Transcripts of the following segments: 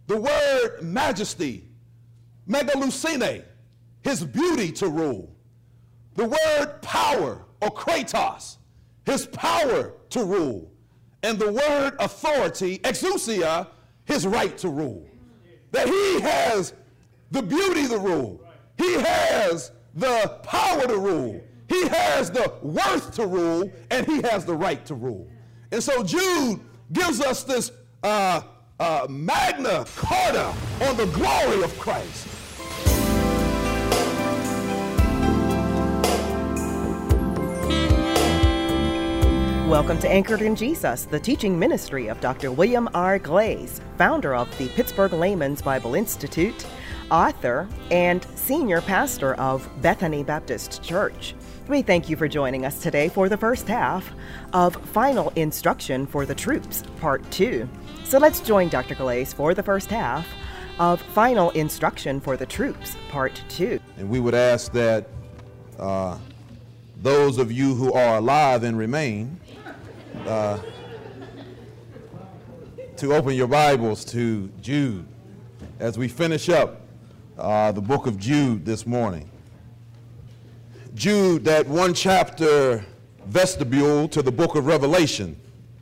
The word majesty, megalusine, his beauty to rule. The word power, or kratos, his power to rule. And the word authority, exousia, his right to rule. That he has the beauty to rule. He has the power to rule. He has the worth to rule, and he has the right to rule. And so Jude gives us this magna carta on the glory of Christ. Welcome to Anchored in Jesus, the teaching ministry of Dr. William R. Glaze, founder of the Pittsburgh Layman's Bible Institute, author, and senior pastor of Bethany Baptist Church. We thank you for joining us today for the first half of Final Instruction for the Troops, Part 2. So let's join Dr. Glaze for the first half of Final Instruction for the Troops, Part 2. And we would ask that those of you who are alive and remain to open your Bibles to Jude as we finish up the book of Jude this morning. Jude, that one chapter vestibule to the book of Revelation.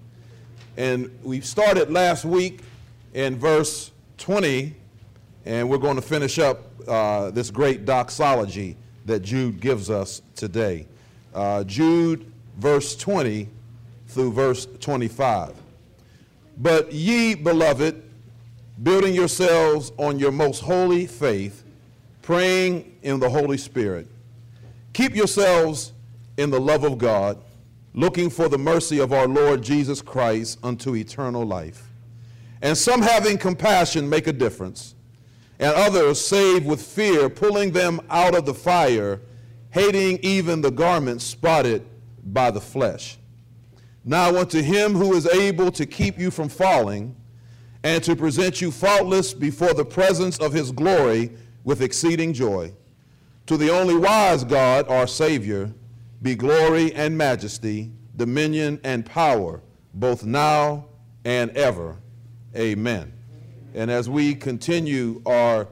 And we started last week in verse 20, and we're going to finish up this great doxology that Jude gives us today. Jude, verse 20 through verse 25. But ye, beloved, building yourselves on your most holy faith, praying in the Holy Spirit, keep yourselves in the love of God, looking for the mercy of our Lord Jesus Christ unto eternal life. And some, having compassion, make a difference, and others save with fear, pulling them out of the fire, hating even the garment spotted by the flesh. Now unto him who is able to keep you from falling, and to present you faultless before the presence of his glory with exceeding joy, to the only wise God, our Savior, be glory and majesty, dominion and power, both now and ever. Amen. And as we continue our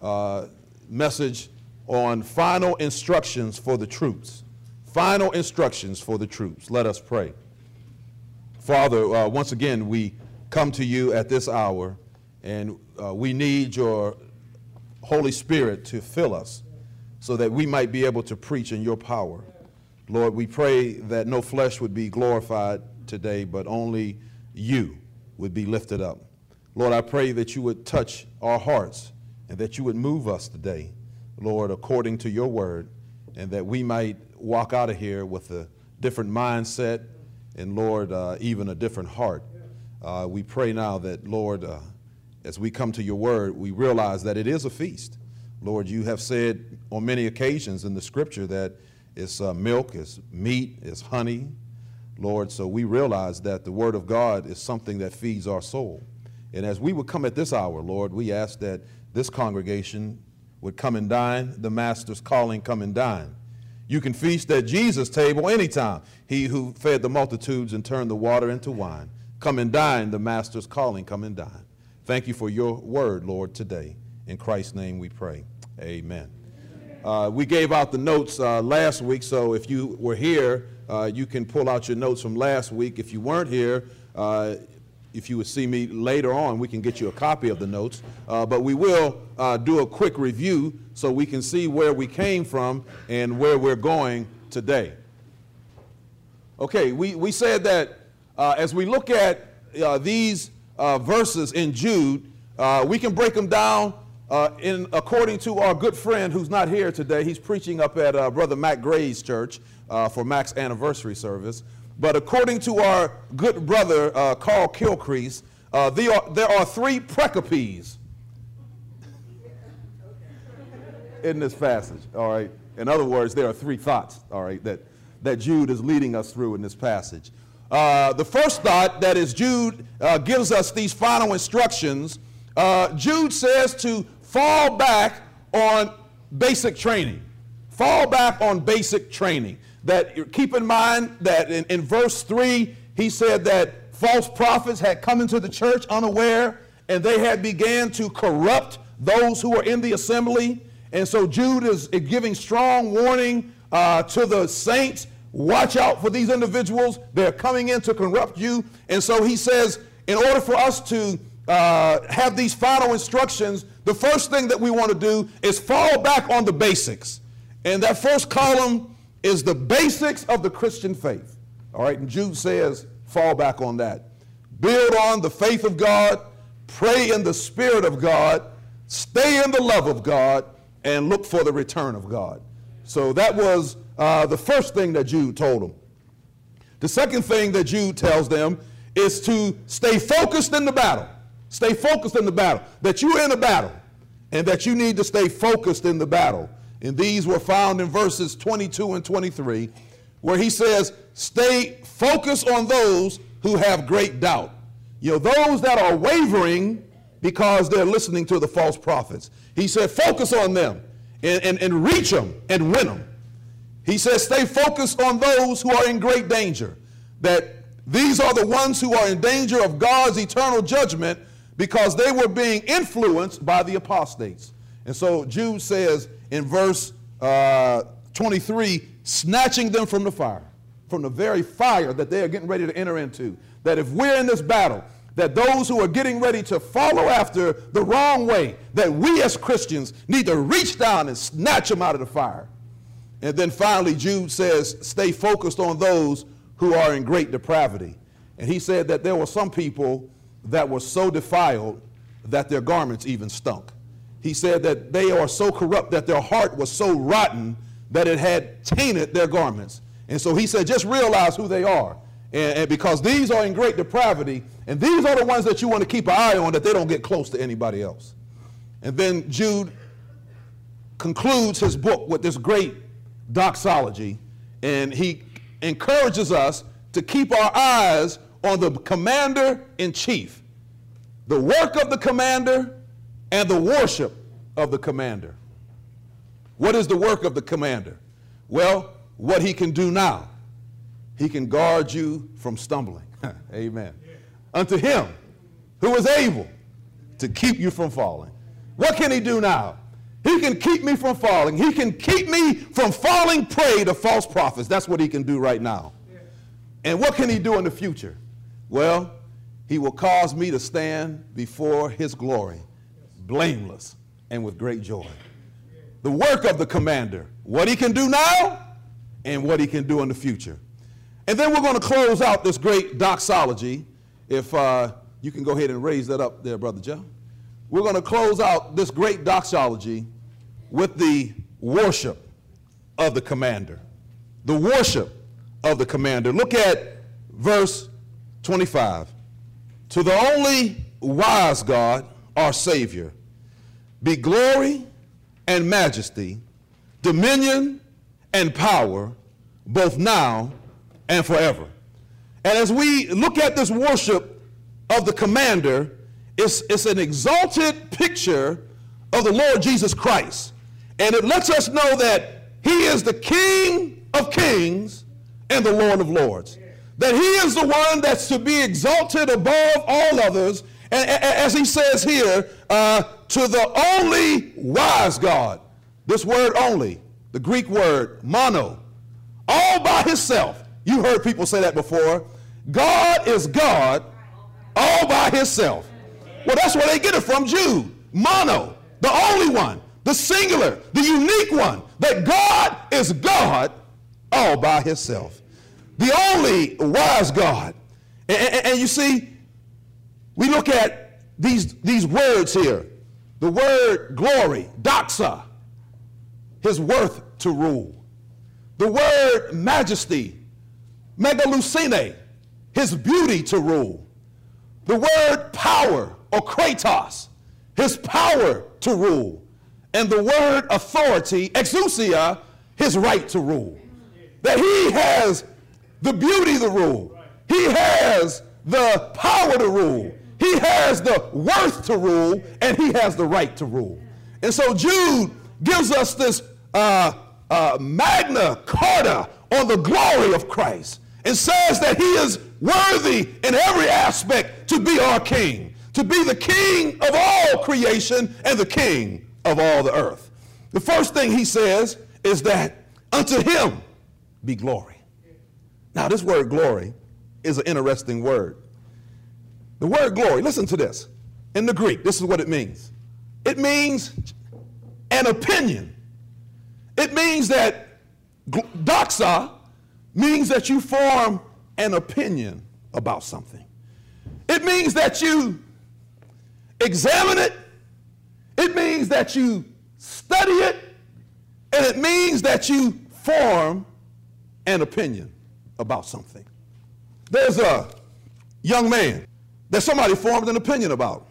message on final instructions for the troops, final instructions for the troops, let us pray. Father, once again, we come to you at this hour, and we need your Holy Spirit to fill us so that we might be able to preach in your power. Lord, we pray that no flesh would be glorified today, but only you would be lifted up. Lord, I pray that you would touch our hearts and that you would move us today, Lord, according to your word, and that we might walk out of here with a different mindset and, Lord, even a different heart. We pray now that, Lord, as we come to your word, we realize that it is a feast. Lord, you have said on many occasions in the scripture that it's milk, it's meat, it's honey, Lord, so we realize that the word of God is something that feeds our soul. And as we would come at this hour, Lord, we ask that this congregation would come and dine, the Master's calling, come and dine. You can feast at Jesus' table anytime. He who fed the multitudes and turned the water into wine. Come and dine, the Master's calling, come and dine. Thank you for your word, Lord, today. In Christ's name we pray. Amen. We gave out the notes last week, so if you were here, you can pull out your notes from last week. If you weren't here, if you would see me later on, we can get you a copy of the notes. But we will do a quick review so we can see where we came from and where we're going today. Okay, we said that as we look at these verses in Jude, we can break them down according to our good friend who's not here today. He's preaching up at Brother Mac Gray's church for Mac's anniversary service. But according to our good brother Carl Kilcrease, there are three precopes in this passage, all right? In other words, there are three thoughts, all right, that Jude is leading us through in this passage. The first thought, that is, Jude gives us these final instructions. Jude says to fall back on basic training. Fall back on basic training. That keep in mind that in verse 3, he said that false prophets had come into the church unaware, and they had began to corrupt those who were in the assembly. And so Jude is giving strong warning to the saints. Watch out for these individuals. They're coming in to corrupt you. And so he says, in order for us to have these final instructions, the first thing that we want to do is fall back on the basics. And that first column is the basics of the Christian faith. All right, and Jude says, fall back on that. Build on the faith of God, pray in the Spirit of God, stay in the love of God, and look for the return of God. So that was the first thing that Jude told them. The second thing that Jude tells them is to stay focused in the battle. Stay focused in the battle. That you're in a battle, and that you need to stay focused in the battle. And these were found in verses 22 and 23, where he says, stay focused on those who have great doubt. You know, those that are wavering because they're listening to the false prophets. He said, focus on them and reach them and win them. He says, stay focused on those who are in great danger. That these are the ones who are in danger of God's eternal judgment because they were being influenced by the apostates. And so Jude says in verse 23, snatching them from the fire, from the very fire that they are getting ready to enter into. That if we're in this battle, that those who are getting ready to follow after the wrong way, that we as Christians need to reach down and snatch them out of the fire. And then finally, Jude says, stay focused on those who are in great depravity. And he said that there were some people that were so defiled that their garments even stunk. He said that they are so corrupt that their heart was so rotten that it had tainted their garments. And so he said, just realize who they are. And because these are in great depravity, and these are the ones that you want to keep an eye on, that they don't get close to anybody else. And then Jude concludes his book with this great doxology, and he encourages us to keep our eyes on the commander-in-chief, the work of the commander, and the worship of the commander. What is the work of the commander? Well, what he can do now. He can guard you from stumbling. Amen. Yeah. Unto him who is able to keep you from falling. What can he do now? He can keep me from falling. He can keep me from falling prey to false prophets. That's what he can do right now. Yeah. And what can he do in the future? Well, he will cause me to stand before his glory, blameless and with great joy. The work of the commander, what he can do now and what he can do in the future. And then we're going to close out this great doxology. If you can go ahead and raise that up there, Brother Joe. We're going to close out this great doxology with the worship of the commander. The worship of the commander. Look at verse 25. To the only wise God, our Savior, be glory and majesty, dominion and power, both now and forever. And as we look at this worship of the commander, it's an exalted picture of the Lord Jesus Christ. And it lets us know that he is the King of kings and the Lord of lords. That he is the one that's to be exalted above all others. And as he says here, to the only wise God. This word only, the Greek word mono, all by himself. You heard people say that before. God is God all by himself. Well, that's where they get it from, Jude. Mono, the only one, the singular, the unique one, that God is God all by himself. The only wise God. And you see, we look at these words here. The word glory, doxa, his worth to rule. The word majesty, megalusine, his beauty to rule. The word power, or kratos, his power to rule. And the word authority, exousia, his right to rule. That he has the beauty to rule. He has the power to rule. He has the worth to rule, and he has the right to rule. And so Jude gives us this magna carta on the glory of Christ, and says that he is worthy in every aspect to be our king, to be the king of all creation and the king of all the earth. The first thing he says is that unto him be glory. Now, this word glory is an interesting word. The word glory, listen to this. In the Greek, this is what it means. It means an opinion. It means that doxa means that you form an opinion about something. It means that you examine it. It means that you study it. And it means that you form an opinion about something. There's a young man that somebody formed an opinion about.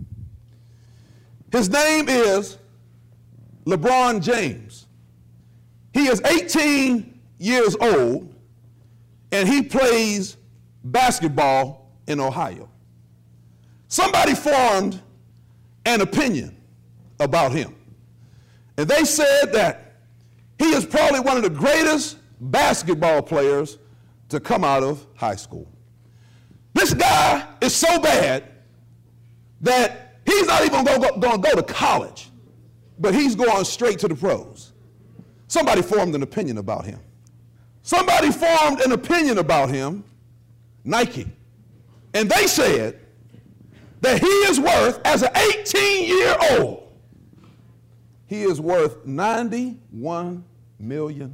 His name is LeBron James. He is 18 years old, and he plays basketball in Ohio. Somebody formed an opinion about him. And they said that he is probably one of the greatest basketball players to come out of high school. This guy is so bad that he's not even going to go to college, but he's going straight to the pros. Somebody formed an opinion about him. Somebody formed an opinion about him, Nike. And they said that he is worth, as an 18-year-old, he is worth $91 million.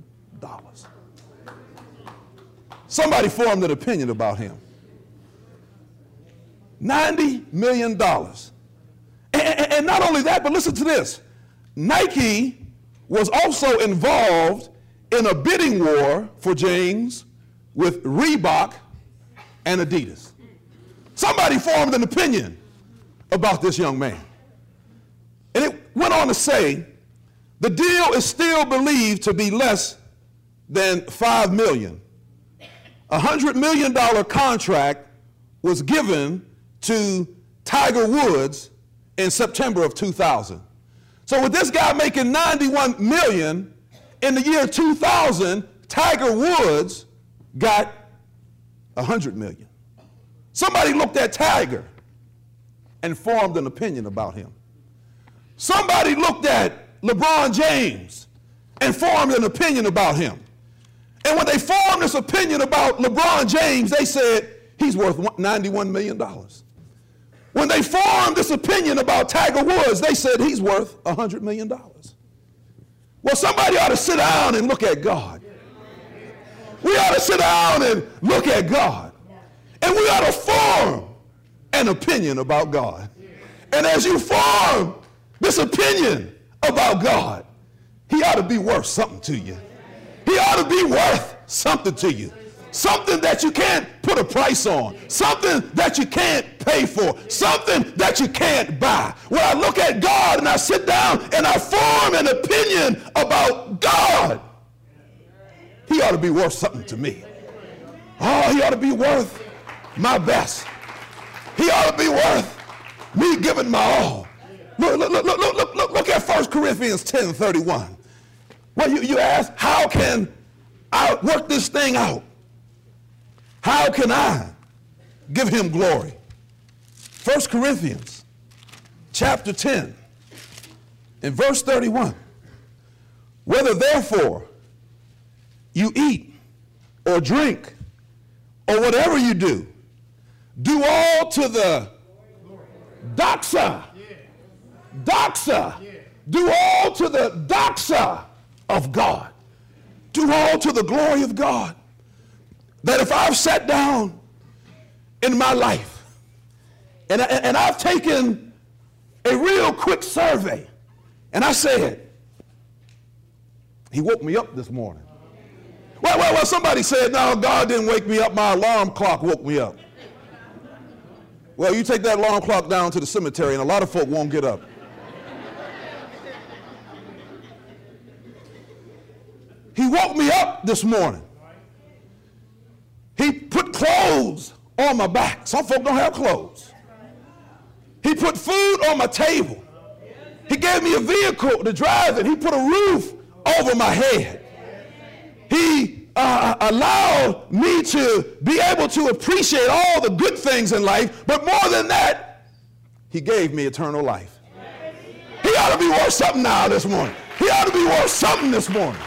Somebody formed an opinion about him. $90 million. And not only that, but listen to this. Nike was also involved in a bidding war for James with Reebok and Adidas. Somebody formed an opinion about this young man. And it went on to say, the deal is still believed to be less than $5 million. A $100 million contract was given to Tiger Woods in September of 2000. So with this guy making $91 million, in the year 2000, Tiger Woods got $100 million. Somebody looked at Tiger and formed an opinion about him. Somebody looked at LeBron James and formed an opinion about him. And when they formed this opinion about LeBron James, they said he's worth $91 million. When they formed this opinion about Tiger Woods, they said he's worth $100 million. Well, somebody ought to sit down and look at God. We ought to sit down and look at God. And we ought to form an opinion about God. And as you form this opinion about God, he ought to be worth something to you. He ought to be worth something to you. Something that you can't put a price on. Something that you can't pay for. Something that you can't buy. When I look at God and I sit down and I form an opinion about God, he ought to be worth something to me. Oh, he ought to be worth my best. He ought to be worth me giving my all. Look at 1 Corinthians 10:31. Well, you ask, how can I work this thing out? How can I give him glory? 1 Corinthians chapter 10 and verse 31. Whether therefore you eat or drink or whatever you do, do all to the doxa. Doxa. Do all to the doxa of God. Do all to the glory of God. That if I've sat down in my life and I've taken a real quick survey and I said, he woke me up this morning. Well, somebody said, no, God didn't wake me up. My alarm clock woke me up. Well, you take that alarm clock down to the cemetery and a lot of folk won't get up. He woke me up this morning. He put clothes on my back. Some folk don't have clothes. He put food on my table. He gave me a vehicle to drive in. He put a roof over my head. He allowed me to be able to appreciate all the good things in life, but more than that, he gave me eternal life. He ought to be worth something now this morning. He ought to be worth something this morning.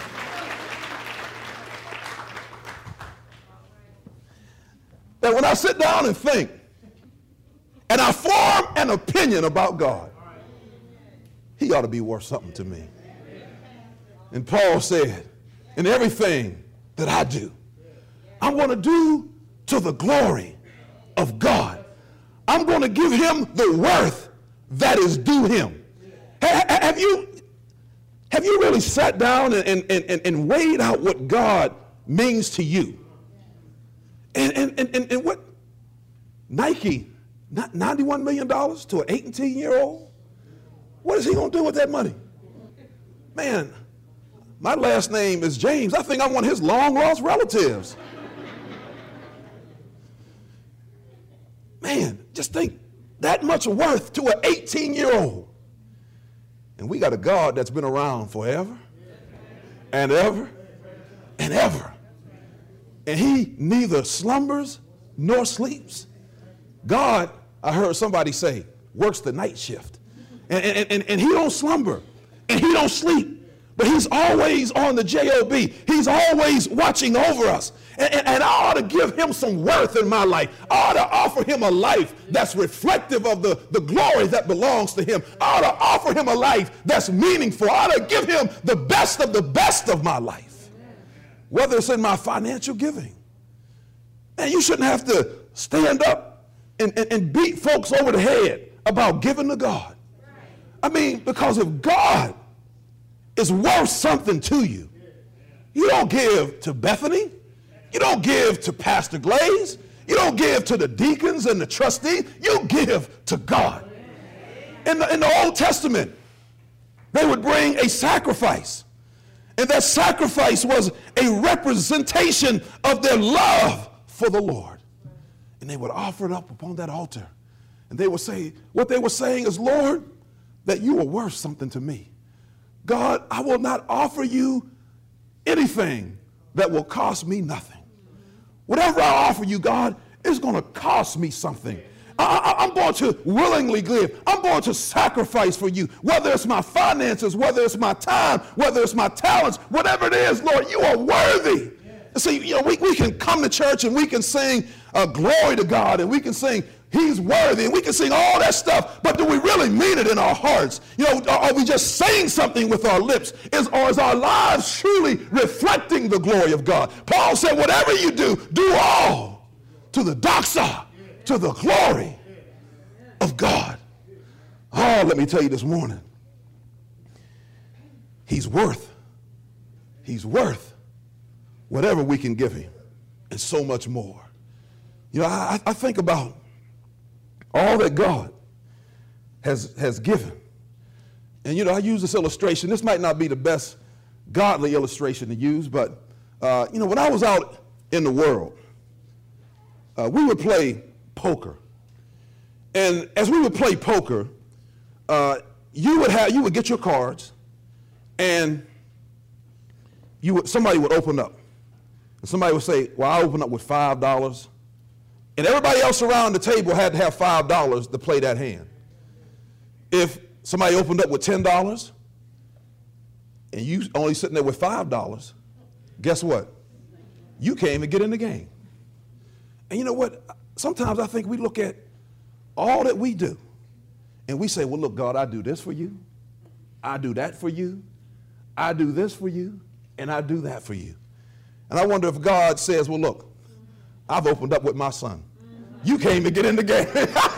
That when I sit down and think, and I form an opinion about God, he ought to be worth something to me. And Paul said, in everything that I do, I'm going to do to the glory of God. I'm going to give him the worth that is due him. Have you really sat down and weighed out what God means to you? And what Nike, $91 million to an 18-year-old? What is he going to do with that money? Man, my last name is James. I think I'm one of his long-lost relatives. Man, just think that much worth to an 18-year-old. And we got a God that's been around forever and ever and ever. And he neither slumbers nor sleeps. God, I heard somebody say, works the night shift. And he don't slumber and he don't sleep. But he's always on the job. He's always watching over us. And I ought to give him some worth in my life. I ought to offer him a life that's reflective of the glory that belongs to him. I ought to offer him a life that's meaningful. I ought to give him the best of my life. Whether it's in my financial giving. Man, you shouldn't have to stand up and beat folks over the head about giving to God. I mean, because if God is worth something to you, you don't give to Bethany. You don't give to Pastor Glaze. You don't give to the deacons and the trustees. You give to God. In the Old Testament, they would bring a sacrifice. And that sacrifice was a representation of their love for the Lord. And they would offer it up upon that altar. And they would say, what they were saying is, Lord, that you are worth something to me. God, I will not offer you anything that will cost me nothing. Whatever I offer you, God, is going to cost me something. I'm going to willingly give. I'm going to sacrifice for you, whether it's my finances, whether it's my time, whether it's my talents, whatever it is, Lord, you are worthy. And see, we can come to church and we can sing glory to God, and we can sing he's worthy, and we can sing all that stuff, but do we really mean it in our hearts? Are we just saying something with our lips? Or is our lives truly reflecting the glory of God? Paul said, whatever you do, do all to the doxa, to the glory of God. Oh, let me tell you this morning, he's worth whatever we can give him, and so much more. I think about all that God has given. And, I use this illustration. This might not be the best godly illustration to use, but, when I was out in the world, we would play poker. And as we would play poker, you would get your cards, and somebody would open up. And somebody would say, well, I open up with $5. And everybody else around the table had to have $5 to play that hand. If somebody opened up with $10 and you only sitting there with $5, guess what? You can't even get in the game. And you know what? Sometimes I think we look at all that we do and we say, well, look, God, I do this for you. I do that for you. I do this for you. And I do that for you. And I wonder if God says, well, look, I've opened up with my son. You can't even get in the game.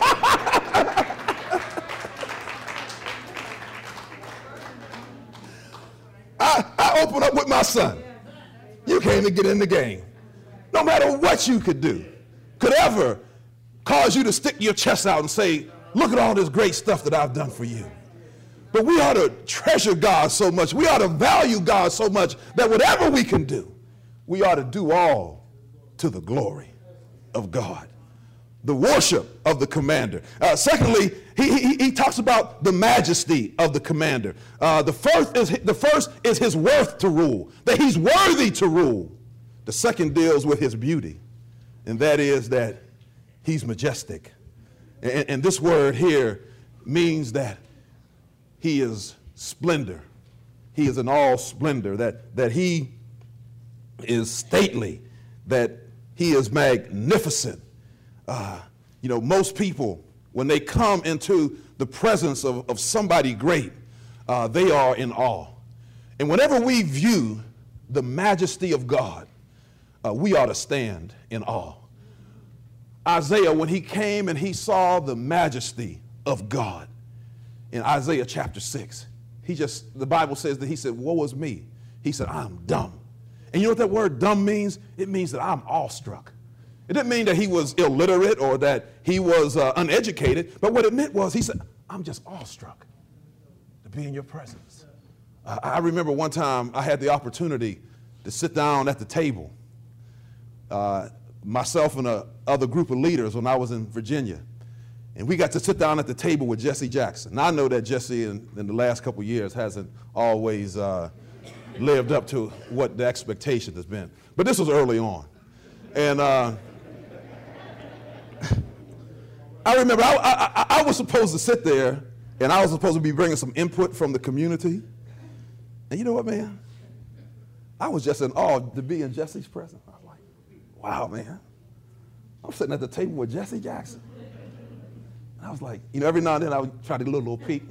I opened up with my son. You can't even get in the game. No matter what you could do could ever cause you to stick your chest out and say, look at all this great stuff that I've done for you. But we ought to treasure God so much. We ought to value God so much that whatever we can do, we ought to do all to the glory of God. The worship of the commander. Secondly, he talks about the majesty of the commander. The first is his worth to rule, that he's worthy to rule. The second deals with his beauty, and that is that he's majestic. And this word here means that he is splendor. He is in all splendor, that he is stately, that he is magnificent. Most people, when they come into the presence of somebody great, they are in awe. And whenever we view the majesty of God, we ought to stand in awe. Isaiah, when he came and he saw the majesty of God in Isaiah chapter 6, the Bible says that he said, woe is me. He said, I'm dumb. And you know what that word dumb means? It means that I'm awestruck. It didn't mean that he was illiterate or that he was uneducated, but what it meant was he said, I'm just awestruck to be in your presence. I remember one time I had the opportunity to sit down at the table, myself and another group of leaders when I was in Virginia. And we got to sit down at the table with Jesse Jackson. Now, I know that Jesse in the last couple of years hasn't always lived up to what the expectation has been. But this was early on. And I remember I was supposed to sit there, and I was supposed to be bringing some input from the community. And you know what, man? I was just in awe to be in Jesse's presence. I was like, wow, man. I'm sitting at the table with Jesse Jackson. And I was like, every now and then I would try to do a little peek.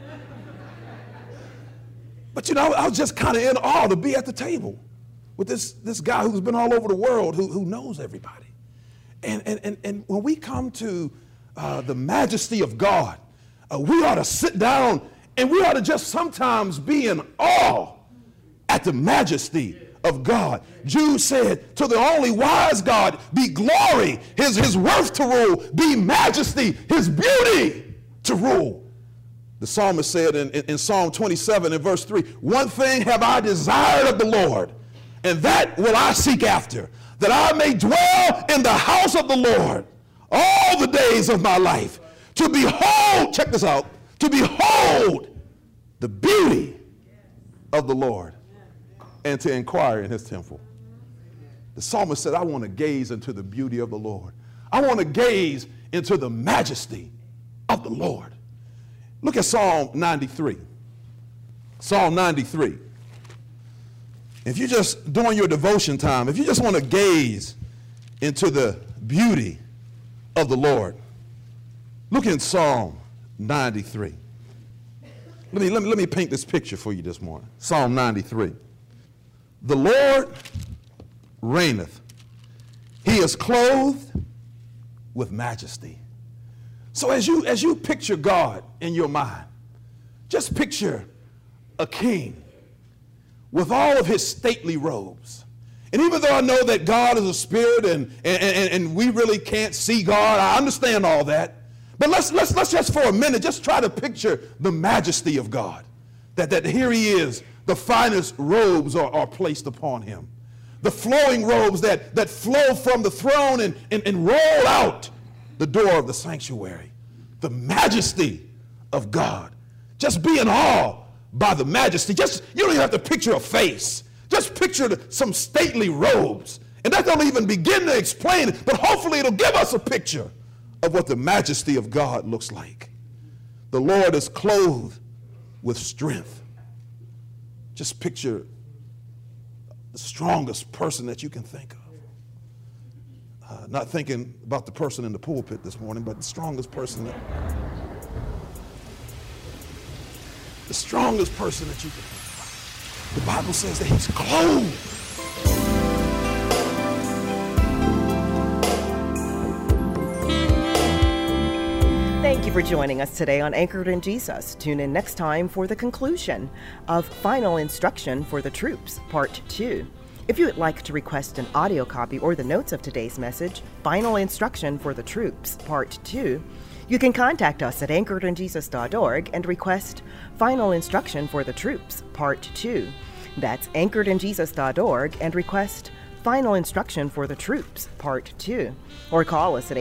But, I was just kind of in awe to be at the table with this guy who's been all over the world, who knows everybody. And when we come to the majesty of God, we ought to sit down and we ought to just sometimes be in awe at the majesty of God. Jude said, to the only wise God be glory, his worth to rule, be majesty, his beauty to rule. The psalmist said in Psalm 27 and verse 3, one thing have I desired of the Lord, and that will I seek after, that I may dwell in the house of the Lord all the days of my life, to behold, check this out, to behold the beauty of the Lord and to inquire in his temple. The psalmist said, I want to gaze into the beauty of the Lord. I want to gaze into the majesty of the Lord. Look at Psalm 93. Psalm 93. If you just, during your devotion time, if you just want to gaze into the beauty of the Lord, look in Psalm 93. Let me paint this picture for you this morning. Psalm 93. The Lord reigneth. He is clothed with majesty. So as you picture God in your mind, just picture a king with all of his stately robes. And even though I know that God is a spirit and we really can't see God, I understand all that. But let's just for a minute just try to picture the majesty of God. That here he is, the finest robes are placed upon him. The flowing robes that flow from the throne and roll out the door of the sanctuary. The majesty of God. Just be in awe by the majesty. You don't even have to picture a face. Just picture some stately robes. And that don't even begin to explain it, but hopefully it'll give us a picture of what the majesty of God looks like. The Lord is clothed with strength. Just picture the strongest person that you can think of. Not thinking about the person in the pulpit this morning, but the strongest person that you can think of. The Bible says that he's clothed. Thank you for joining us today on Anchored in Jesus. Tune in next time for the conclusion of Final Instruction for the Troops, Part 2. If you would like to request an audio copy or the notes of today's message, Final Instruction for the Troops, Part 2, you can contact us at anchoredinjesus.org and request Final Instruction for the Troops, Part 2. That's anchoredinjesus.org and request Final Instruction for the Troops, Part 2. Or call us at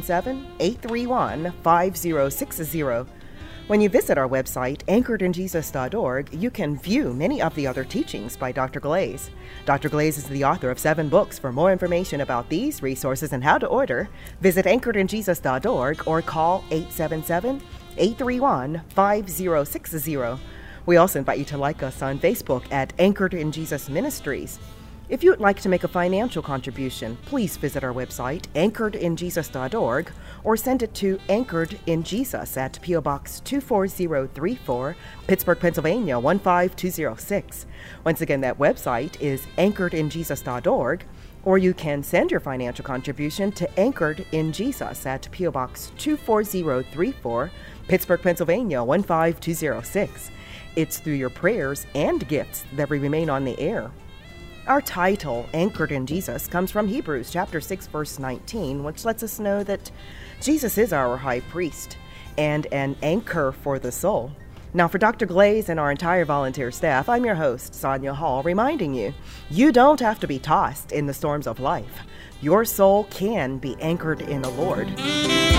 877-831-5060. When you visit our website, anchoredinjesus.org, you can view many of the other teachings by Dr. Glaze. Dr. Glaze is the author of 7 books. For more information about these resources and how to order, visit anchoredinjesus.org or call 877-831-5060. 831-5060. We also invite you to like us on Facebook at Anchored in Jesus Ministries. If you would like to make a financial contribution, please visit our website, anchoredinjesus.org, or send it to Anchored in Jesus at P.O. Box 24034, Pittsburgh, Pennsylvania 15206. Once again, that website is anchoredinjesus.org, or you can send your financial contribution to Anchored in Jesus at P.O. Box 24034, Pittsburgh, Pennsylvania 15206. It's through your prayers and gifts that we remain on the air. Our title, Anchored in Jesus, comes from Hebrews chapter 6, verse 19, which lets us know that Jesus is our high priest and an anchor for the soul. Now, for Dr. Glaze and our entire volunteer staff, I'm your host, Sonia Hall, reminding you, you don't have to be tossed in the storms of life. Your soul can be anchored in the Lord.